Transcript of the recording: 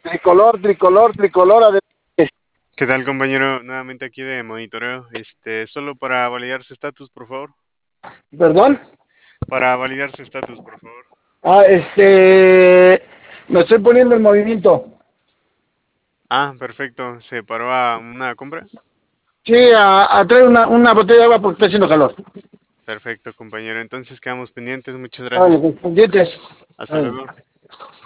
Tricolor, tricolor, tricolor. ¿Qué tal, compañero? Nuevamente aquí de monitoreo. Solo para validar su estatus, por favor. Perdón. Para validar su estatus, por favor. Me estoy poniendo en movimiento. Ah, perfecto. ¿Se paró a una compra? Sí, a traer una botella de agua porque está haciendo calor. Perfecto, compañero. Entonces quedamos pendientes. Muchas Vale, gracias. pues, pendientes. Hasta Vale. luego.